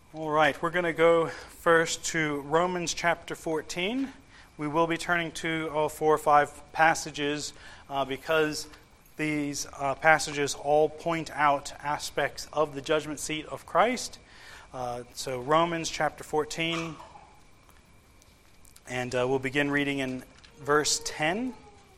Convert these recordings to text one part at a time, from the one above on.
All right, we're going to go first to Romans chapter 14. We will be turning to all 4 or 5 passages because these passages all point out aspects of the judgment seat of Christ. So Romans chapter 14, and we'll begin reading in verse 10.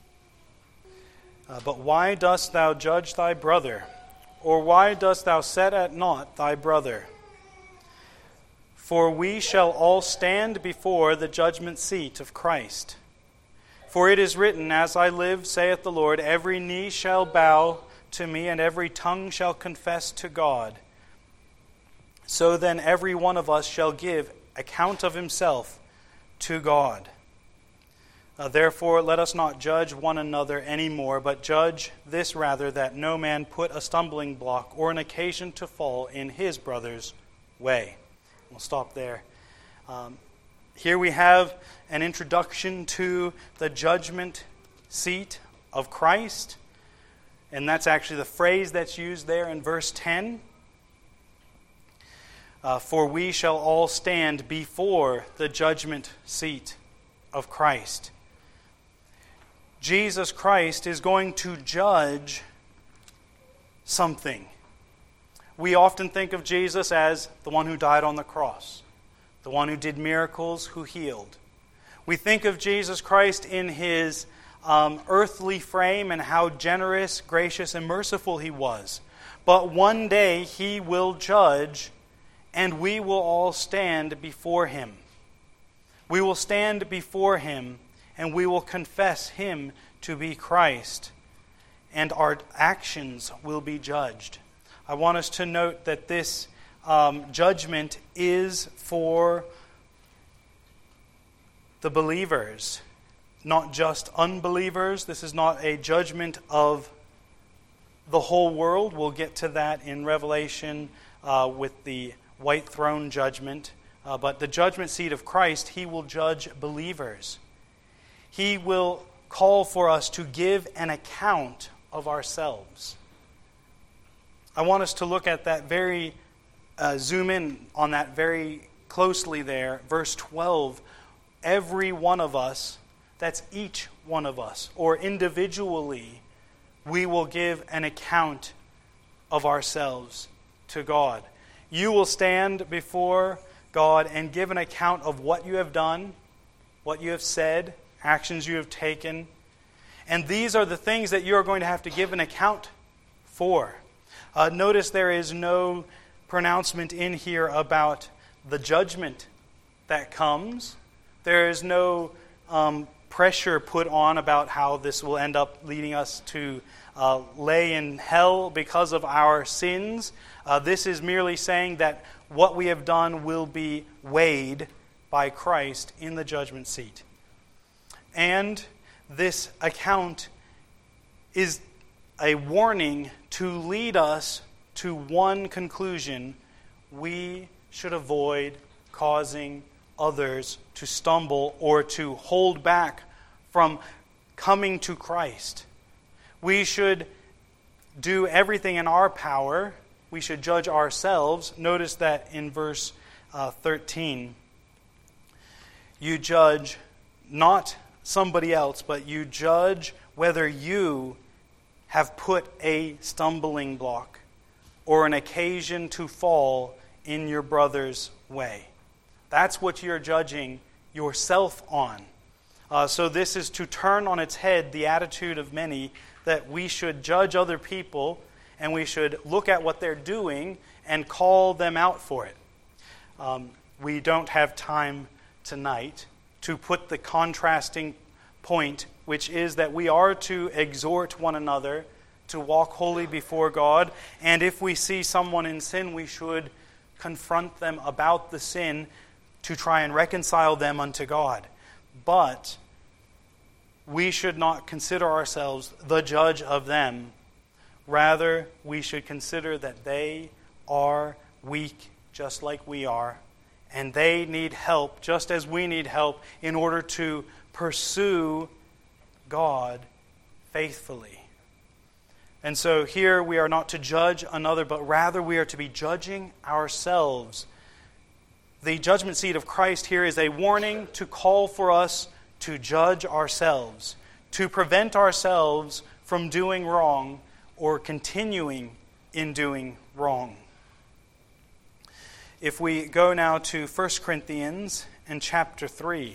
But why dost thou judge thy brother? Or why dost thou set at naught thy brother? For we shall all stand before the judgment seat of Christ. For it is written, As I live, saith the Lord, every knee shall bow to me, and every tongue shall confess to God. So then every one of us shall give account of himself to God. Therefore let us not judge one another any more, but judge this rather, that no man put a stumbling block or an occasion to fall in his brother's way. We'll stop there. Here we have an introduction to the judgment seat of Christ. And that's actually the phrase that's used there in verse 10. For we shall all stand before the judgment seat of Christ. Jesus Christ is going to judge something. We often think of Jesus as the one who died on the cross, the one who did miracles, who healed. We think of Jesus Christ in his earthly frame and how generous, gracious, and merciful he was. But one day he will judge, and we will all stand before him. We will stand before him, and we will confess him to be Christ, and our actions will be judged. I want us to note that this judgment is for the believers, not just unbelievers. This is not a judgment of the whole world. We'll get to that in Revelation with the white throne judgment. But the judgment seat of Christ, he will judge believers. He will call for us to give an account of ourselves. I want us to look at that zoom in on that very closely there. Verse 12, every one of us, that's each one of us, or individually, we will give an account of ourselves to God. You will stand before God and give an account of what you have done, what you have said, actions you have taken. And these are the things that you are going to have to give an account for. Notice there is no pronouncement in here about the judgment that comes. There is no pressure put on about how this will end up leading us to lay in hell because of our sins. This is merely saying that what we have done will be weighed by Christ in the judgment seat. And this account is a warning to lead us to one conclusion: we should avoid causing others to stumble or to hold back from coming to Christ. We should do everything in our power. We should judge ourselves. Notice that in verse 13, you judge not somebody else, but you judge whether you have put a stumbling block or an occasion to fall in your brother's way. That's what you're judging yourself on. So this is to turn on its head the attitude of many that we should judge other people and we should look at what they're doing and call them out for it. We don't have time tonight to put the contrasting point, which is that we are to exhort one another to walk holy before God, and if we see someone in sin, we should confront them about the sin to try and reconcile them unto God. But we should not consider ourselves the judge of them. Rather, we should consider that they are weak just like we are, and they need help just as we need help in order to pursue God faithfully. And so here we are not to judge another, but rather we are to be judging ourselves The judgment seat of Christ here is a warning to call for us to judge ourselves, to prevent ourselves from doing wrong or continuing in doing wrong. If we go now to 1 Corinthians and chapter 3.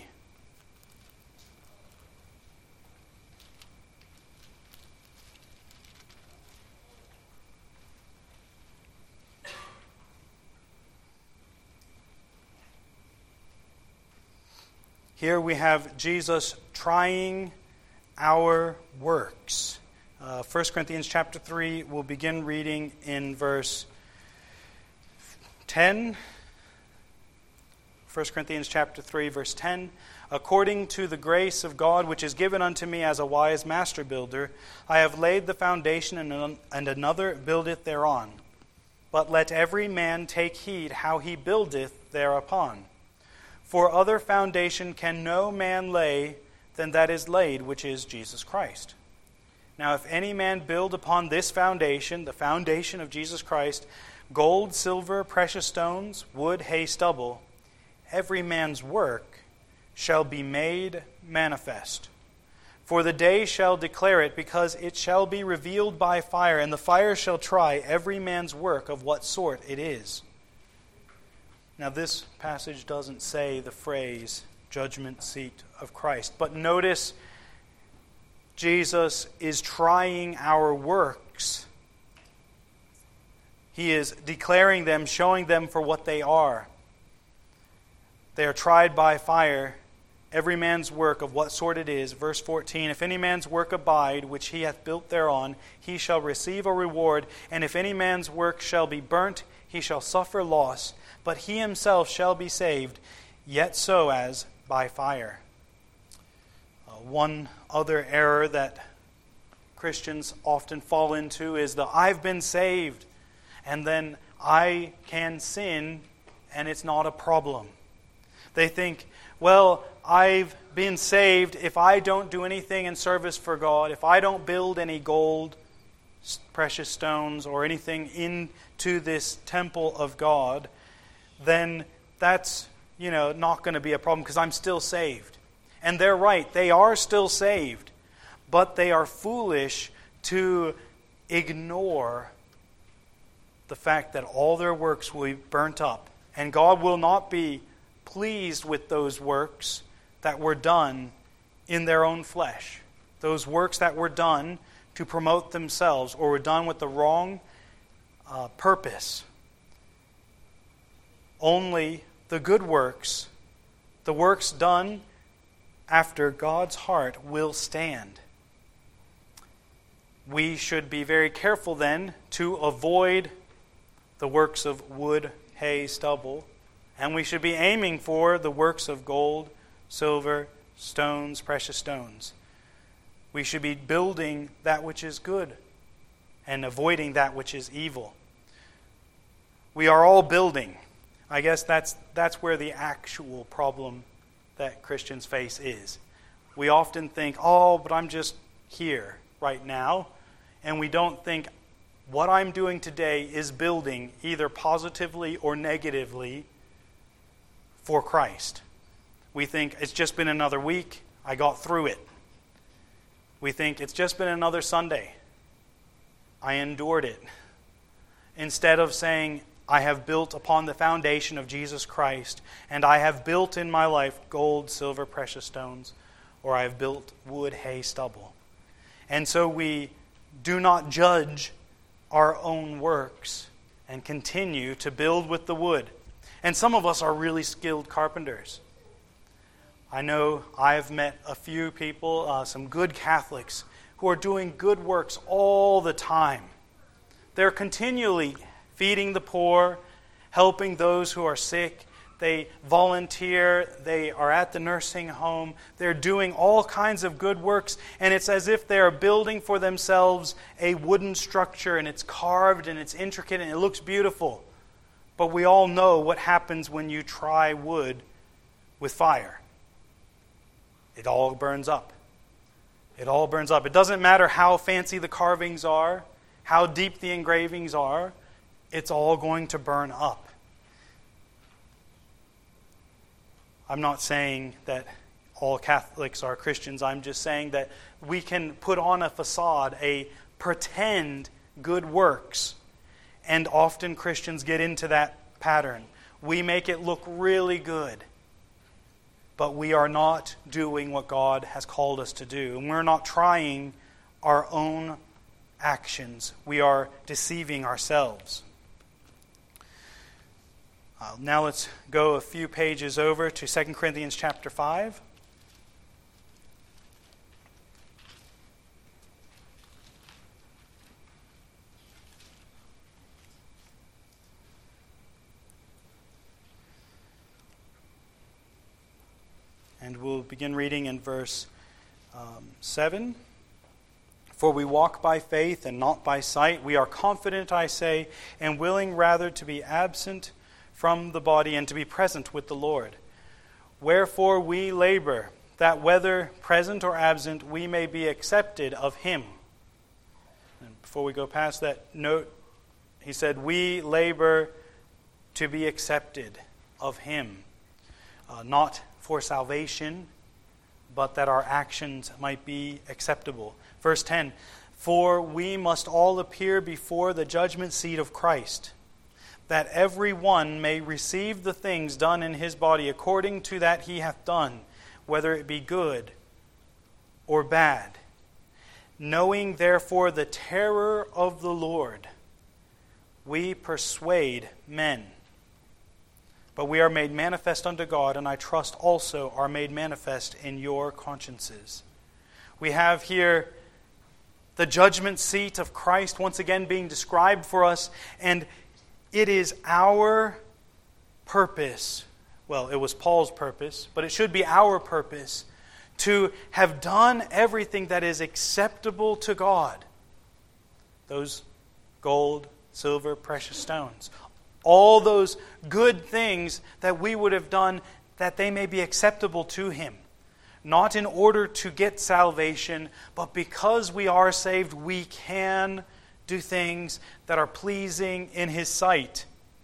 Here we have Jesus trying our works. 1 Corinthians chapter 3, we'll begin reading in verse 10. 1 Corinthians chapter 3, verse 10. According to the grace of God which is given unto me as a wise master builder, I have laid the foundation, and another buildeth thereon. But let every man take heed how he buildeth thereupon. For other foundation can no man lay than that is laid, which is Jesus Christ. Now if any man build upon this foundation, the foundation of Jesus Christ, gold, silver, precious stones, wood, hay, stubble, every man's work shall be made manifest. For the day shall declare it, because it shall be revealed by fire, and the fire shall try every man's work of what sort it is. Now this passage doesn't say the phrase judgment seat of Christ, but notice Jesus is trying our works. He is declaring them, showing them for what they are. They are tried by fire, every man's work of what sort it is. Verse 14, if any man's work abide, which he hath built thereon, he shall receive a reward. And if any man's work shall be burnt, he shall suffer loss. But he himself shall be saved, yet so as by fire. One other error that Christians often fall into is the I've been saved, and then I can sin, and it's not a problem. They think, well, I've been saved if I don't do anything in service for God, if I don't build any gold, precious stones, or anything into this temple of God, then that's, not going to be a problem because I'm still saved. And they're right, they are still saved, but they are foolish to ignore the fact that all their works will be burnt up, and God will not be pleased with those works that were done in their own flesh. Those works that were done to promote themselves or were done with the wrong purpose. Only the good works, the works done after God's heart, will stand. We should be very careful then to avoid the works of wood, hay, stubble, and we should be aiming for the works of gold, silver, stones, precious stones. We should be building that which is good and avoiding that which is evil. We are all building. I guess that's where the actual problem that Christians face is. We often think, but I'm just here right now. And we don't think what I'm doing today is building either positively or negatively for Christ. We think it's just been another week, I got through it. We think it's just been another Sunday, I endured it. Instead of saying, I have built upon the foundation of Jesus Christ, and I have built in my life gold, silver, precious stones, or I have built wood, hay, stubble. And so we do not judge our own works and continue to build with the wood. And some of us are really skilled carpenters. I know I've met a few people, some good Catholics, who are doing good works all the time. They're continually feeding the poor, helping those who are sick. They volunteer. They are at the nursing home. They're doing all kinds of good works. And it's as if they are building for themselves a wooden structure, and it's carved and it's intricate and it looks beautiful. But we all know what happens when you try wood with fire. It all burns up. It all burns up. It doesn't matter how fancy the carvings are, how deep the engravings are. It's all going to burn up. I'm not saying that all Catholics are Christians. I'm just saying that we can put on a facade, a pretend good works. And often Christians get into that pattern. We make it look really good. But we are not doing what God has called us to do. And we're not trying our own actions. We are deceiving ourselves. Now let's go a few pages over to 2 Corinthians chapter 5. And we'll begin reading in verse 7. For we walk by faith and not by sight. We are confident, I say, and willing rather to be absent from the body and to be present with the Lord. Wherefore we labor, that whether present or absent, we may be accepted of Him. And before we go past that note, he said, we labor to be accepted of Him. Not for salvation, but that our actions might be acceptable. Verse 10, for we must all appear before the judgment seat of Christ, that every one may receive the things done in his body according to that he hath done, whether it be good or bad. Knowing therefore the terror of the Lord, we persuade men. But we are made manifest unto God, and I trust also are made manifest in your consciences. We have here the judgment seat of Christ once again being described for us, and it is our purpose, well, it was Paul's purpose, but it should be our purpose to have done everything that is acceptable to God. Those gold, silver, precious stones. All those good things that we would have done that they may be acceptable to Him. Not in order to get salvation, but because we are saved, we can do things that are pleasing in His sight.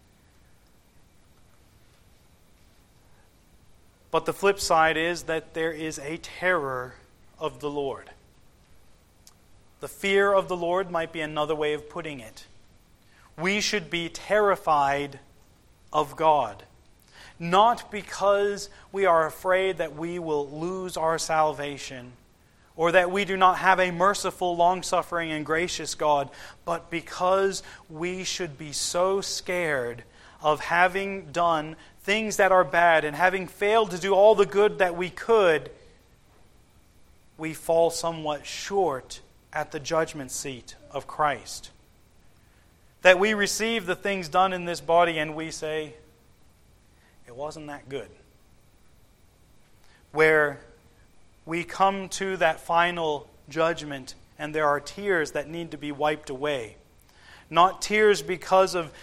But the flip side is that there is a terror of the Lord. The fear of the Lord might be another way of putting it. We should be terrified of God. Not because we are afraid that we will lose our salvation, or that we do not have a merciful, long-suffering, and gracious God, but because we should be so scared of having done things that are bad and having failed to do all the good that we could, we fall somewhat short at the judgment seat of Christ. That we receive the things done in this body and we say, it wasn't that good. Where we come to that final judgment and there are tears that need to be wiped away. Not tears because of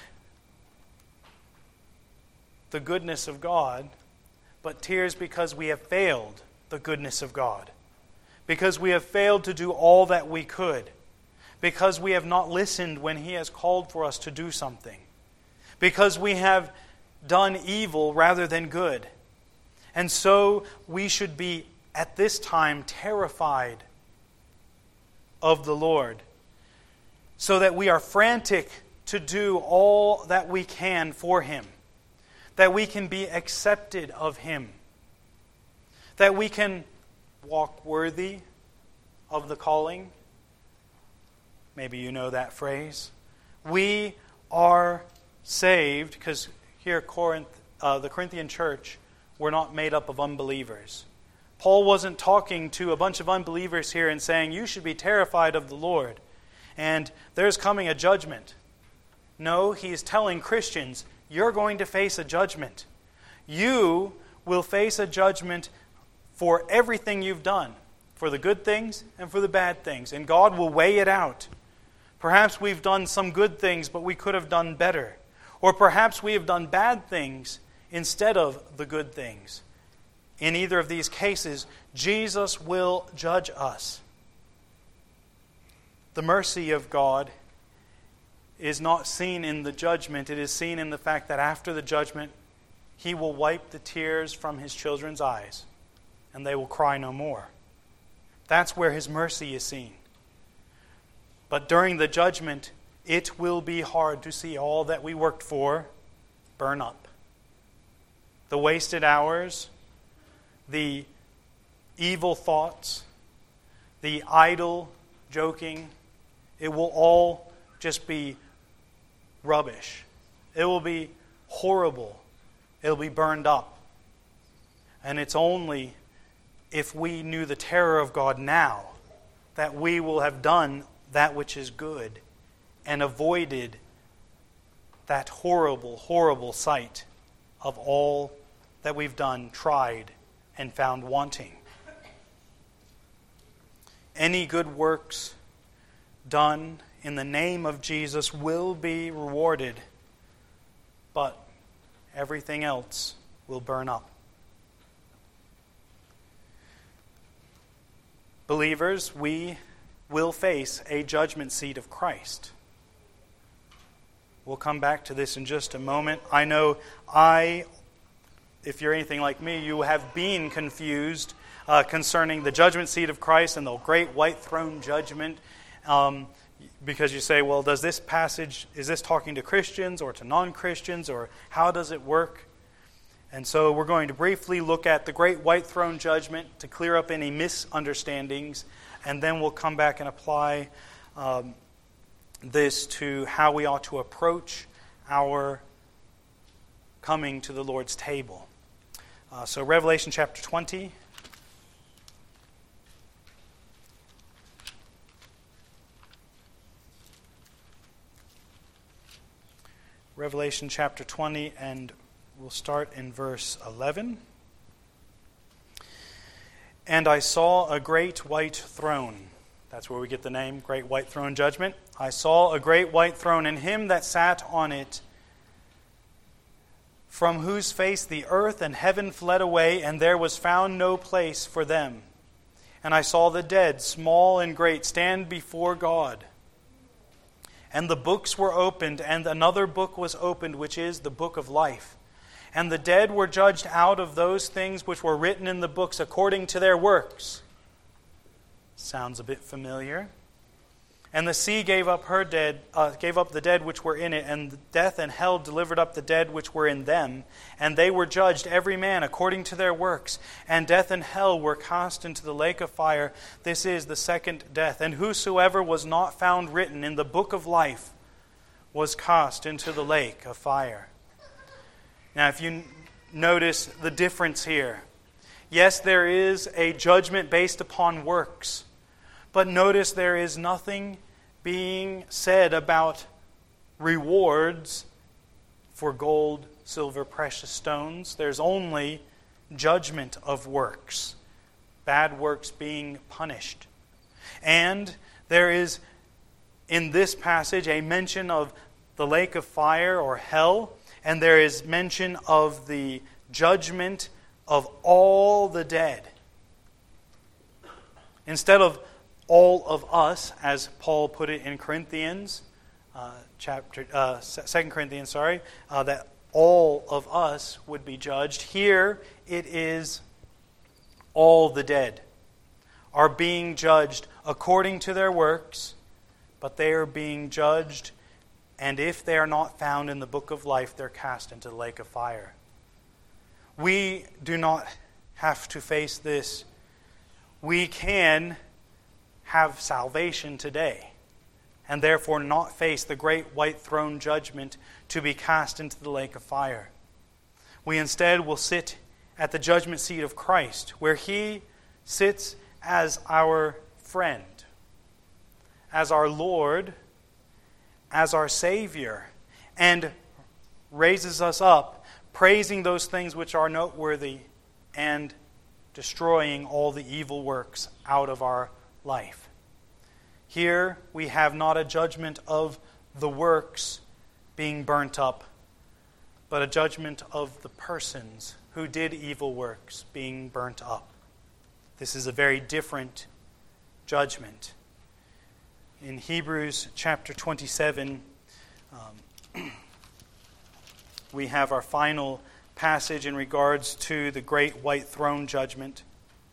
the goodness of God, but tears because we have failed the goodness of God. Because we have failed to do all that we could. Because we have not listened when He has called for us to do something. Because we have done evil rather than good. And so we should be, at this time, terrified of the Lord. So that we are frantic to do all that we can for Him. That we can be accepted of Him. That we can walk worthy of the calling. Maybe you know that phrase. We are saved, because here the Corinthian church were not made up of unbelievers. Paul wasn't talking to a bunch of unbelievers here and saying, you should be terrified of the Lord, and there's coming a judgment. No, he is telling Christians, you're going to face a judgment. You will face a judgment for everything you've done, for the good things and for the bad things, and God will weigh it out. Perhaps we've done some good things, but we could have done better. Or perhaps we have done bad things instead of the good things. In either of these cases, Jesus will judge us. The mercy of God is not seen in the judgment. It is seen in the fact that after the judgment, He will wipe the tears from His children's eyes, and they will cry no more. That's where His mercy is seen. But during the judgment, it will be hard to see all that we worked for burn up. The wasted hours, the evil thoughts, the idle joking, it will all just be rubbish. It will be horrible. It will be burned up. And it's only if we knew the terror of God now that we will have done that which is good and avoided that horrible, horrible sight of all that we've done, tried, and found wanting. Any good works done in the name of Jesus will be rewarded, but everything else will burn up. Believers, we will face a judgment seat of Christ. We'll come back to this in just a moment. I know if you're anything like me, you have been confused concerning the judgment seat of Christ and the great white throne judgment, because you say, well, is this talking to Christians or to non-Christians, or how does it work? And so we're going to briefly look at the great white throne judgment to clear up any misunderstandings, and then we'll come back and apply this to how we ought to approach our coming to the Lord's table. So Revelation chapter 20. Revelation chapter 20, and we'll start in verse 11. And I saw a great white throne. That's where we get the name, Great White Throne Judgment. I saw a great white throne, and him that sat on it, from whose face the earth and heaven fled away, and there was found no place for them. And I saw the dead, small and great, stand before God. And the books were opened, and another book was opened, which is the book of life. And the dead were judged out of those things which were written in the books according to their works. Sounds a bit familiar. And the sea gave up the dead which were in it, and death and hell delivered up the dead which were in them. And they were judged every man according to their works. And death and hell were cast into the lake of fire. This is the second death. And whosoever was not found written in the book of life was cast into the lake of fire. Now, if you notice the difference here, yes, there is a judgment based upon works. But notice there is nothing being said about rewards for gold, silver, precious stones. There's only judgment of works, bad works being punished. And there is, in this passage, a mention of the lake of fire or hell, and there is mention of the judgment of all the dead. Instead of all of us, as Paul put it in Corinthians, 2 Corinthians, that all of us would be judged. Here it is all the dead are being judged according to their works, but they are being judged, and if they are not found in the book of life, they're cast into the lake of fire. We do not have to face this. We can have salvation today, and therefore not face the great white throne judgment to be cast into the lake of fire. We instead will sit at the judgment seat of Christ, where He sits as our friend, as our Lord, as our Savior, and raises us up, praising those things which are noteworthy and destroying all the evil works out of our life. Here we have not a judgment of the works being burnt up, but a judgment of the persons who did evil works being burnt up. This is a very different judgment. In Hebrews chapter 27, we have our final passage in regards to the great white throne judgment.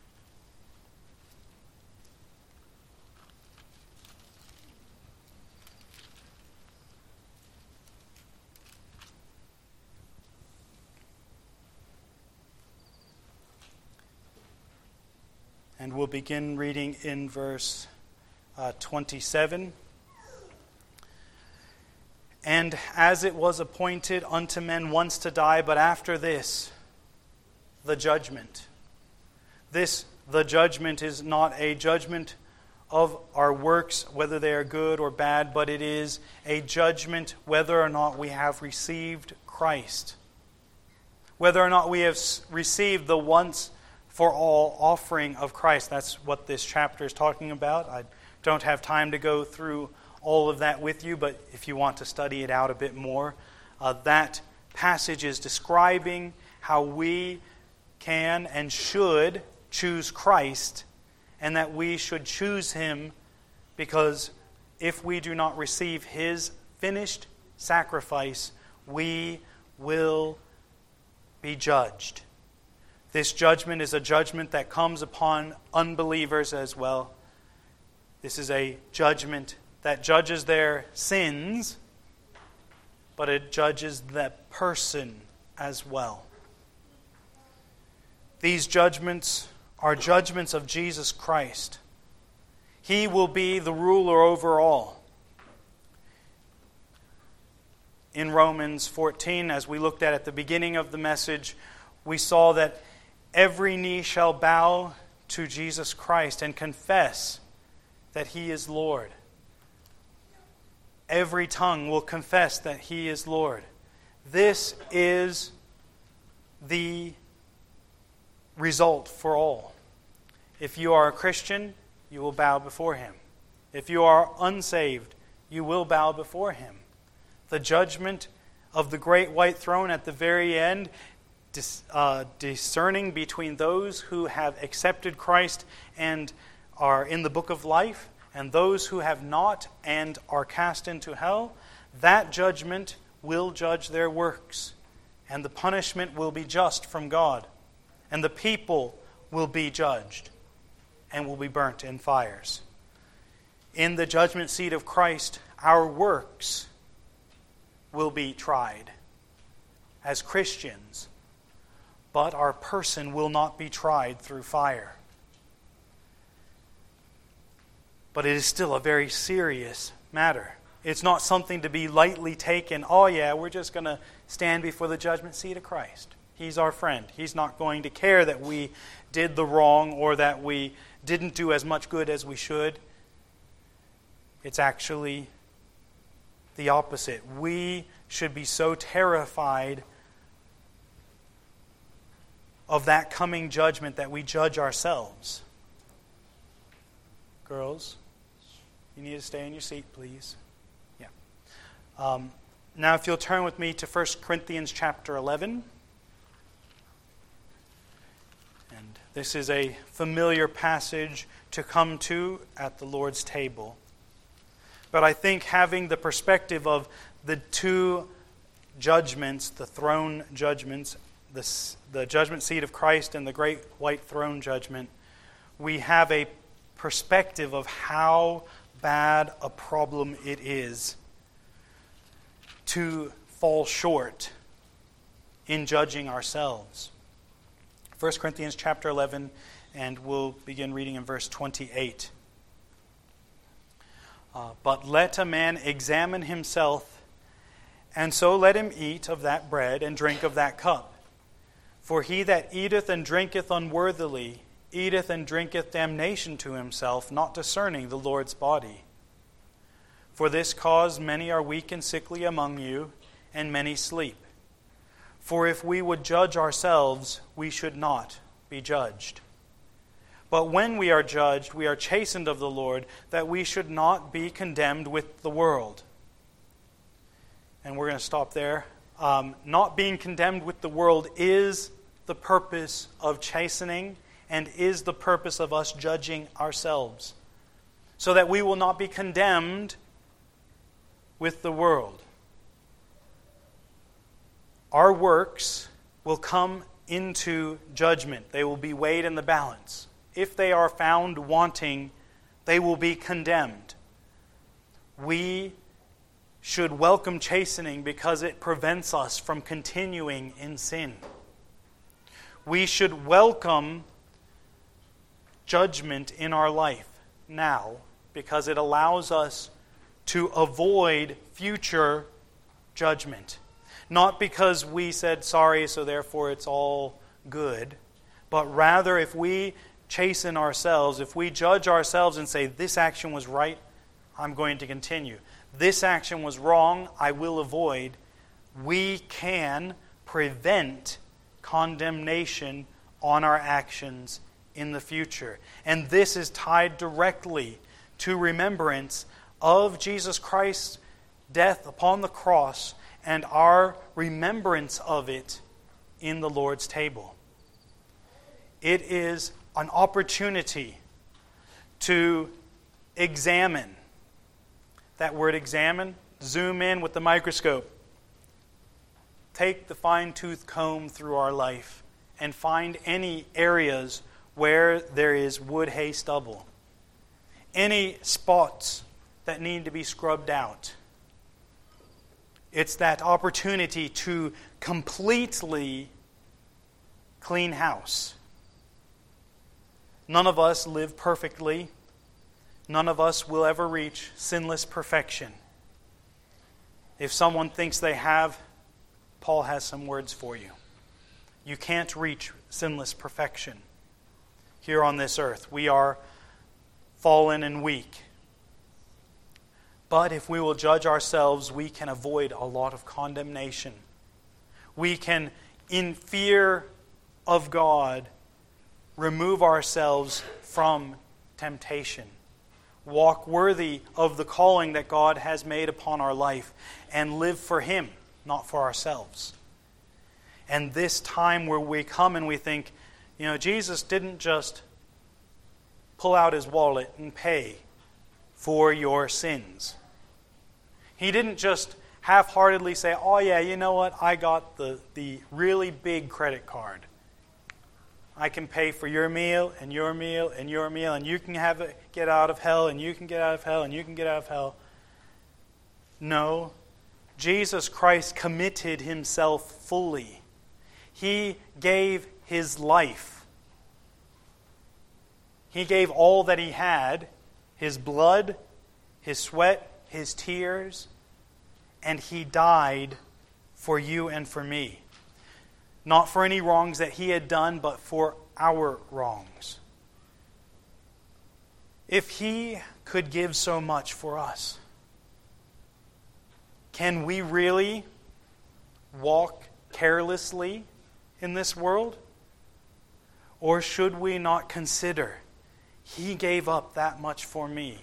And we'll begin reading in verse 27. And as it was appointed unto men once to die, but after this, the judgment. This, the judgment, is not a judgment of our works, whether they are good or bad, but it is a judgment whether or not we have received Christ. Whether or not we have received the once for all offering of Christ. That's what this chapter is talking about. I don't have time to go through all of that with you, but if you want to study it out a bit more, that passage is describing how we can and should choose Christ, and that we should choose Him because if we do not receive His finished sacrifice, we will be judged. This judgment is a judgment that comes upon unbelievers as well. This is a judgment that judges their sins, but it judges that person as well. These judgments are judgments of Jesus Christ. He will be the ruler over all. In Romans 14, as we looked at the beginning of the message, we saw that every knee shall bow to Jesus Christ and confess that He is Lord. Every tongue will confess that He is Lord. This is the result for all. If you are a Christian, you will bow before Him. If you are unsaved, you will bow before Him. The judgment of the great white throne at the very end, discerning between those who have accepted Christ and are in the book of life and those who have not and are cast into hell, that judgment will judge their works, and the punishment will be just from God, and the people will be judged and will be burnt in fires. In the judgment seat of Christ, our works will be tried as Christians, but our person will not be tried through fire. But it is still a very serious matter. It's not something to be lightly taken. Oh yeah, we're just going to stand before the judgment seat of Christ. He's our friend. He's not going to care that we did the wrong or that we didn't do as much good as we should. It's actually the opposite. We should be so terrified of that coming judgment that we judge ourselves. Girls, you need to stay in your seat, please. Yeah. Now, if you'll turn with me to 1 Corinthians chapter 11. And this is a familiar passage to come to at the Lord's table. But I think having the perspective of the two judgments, the throne judgments, the judgment seat of Christ and the great white throne judgment, we have a perspective of how bad a problem it is to fall short in judging ourselves. 1 Corinthians chapter 11, and we'll begin reading in verse 28. But let a man examine himself, and so let him eat of that bread and drink of that cup. For he that eateth and drinketh unworthily eateth and drinketh damnation to himself, not discerning the Lord's body. For this cause many are weak and sickly among you, and many sleep. For if we would judge ourselves, we should not be judged. But when we are judged, we are chastened of the Lord, that we should not be condemned with the world. And we're going to stop there. Not being condemned with the world is the purpose of chastening and is the purpose of us judging ourselves, so that we will not be condemned with the world. Our works will come into judgment. They will be weighed in the balance. If they are found wanting, they will be condemned. We should welcome chastening because it prevents us from continuing in sin. We should welcome judgment in our life now because it allows us to avoid future judgment. Not because we said sorry, so therefore it's all good, but rather if we chasten ourselves, if we judge ourselves and say, this action was right, I'm going to continue. This action was wrong, I will avoid. We can prevent condemnation on our actions in the future. And this is tied directly to remembrance of Jesus Christ's death upon the cross and our remembrance of it in the Lord's table. It is an opportunity to examine. That word examine, zoom in with the microscope. Take the fine-tooth comb through our life and find any areas where there is wood, hay, stubble. Any spots that need to be scrubbed out. It's that opportunity to completely clean house. None of us live perfectly. None of us will ever reach sinless perfection. If someone thinks they have, Paul has some words for you. You can't reach sinless perfection here on this earth. We are fallen and weak. But if we will judge ourselves, we can avoid a lot of condemnation. We can, in fear of God, remove ourselves from temptation. Walk worthy of the calling that God has made upon our life and live for Him, not for ourselves. And this time where we come and we think, Jesus didn't just pull out His wallet and pay for your sins. He didn't just half-heartedly say, oh yeah, you know what, I got the really big credit card. I can pay for your meal and your meal and your meal, and you can get out of hell, and you can get out of hell, and you can get out of hell. No, Jesus Christ committed Himself fully. He gave His life. He gave all that He had, His blood, His sweat, His tears, and He died for you and for me. Not for any wrongs that He had done, but for our wrongs. If He could give so much for us, can we really walk carelessly in this world? Or should we not consider, He gave up that much for me?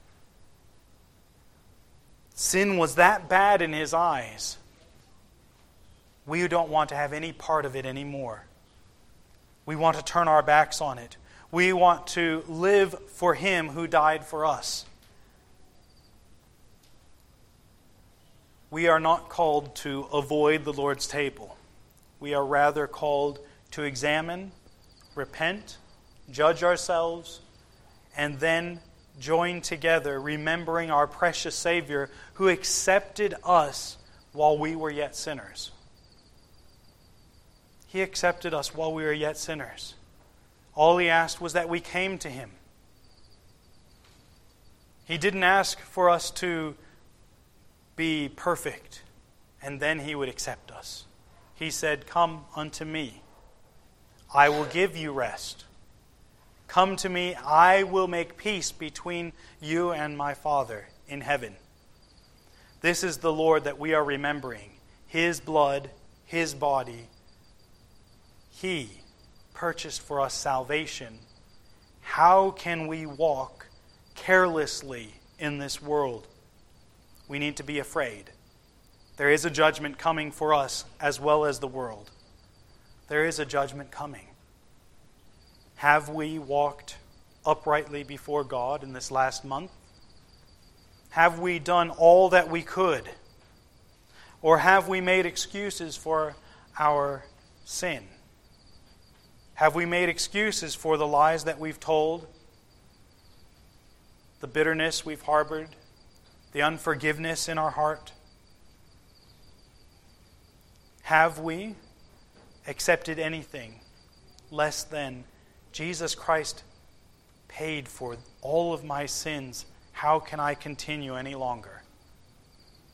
Sin was that bad in His eyes. We don't want to have any part of it anymore. We want to turn our backs on it. We want to live for Him who died for us. We are not called to avoid the Lord's table. We are rather called to examine, repent, judge ourselves, and then join together, remembering our precious Savior who accepted us while we were yet sinners. He accepted us while we were yet sinners. All He asked was that we came to Him. He didn't ask for us to be perfect and then He would accept us. He said, "Come unto me. I will give you rest. Come to me, I will make peace between you and my Father in heaven." This is the Lord that we are remembering. His blood, His body. He purchased for us salvation. How can we walk carelessly in this world? We need to be afraid. There is a judgment coming for us as well as the world. There is a judgment coming. Have we walked uprightly before God in this last month? Have we done all that we could? Or have we made excuses for our sin? Have we made excuses for the lies that we've told, the bitterness we've harbored, the unforgiveness in our heart? Have we accepted anything less than Jesus Christ paid for all of my sins? How can I continue any longer?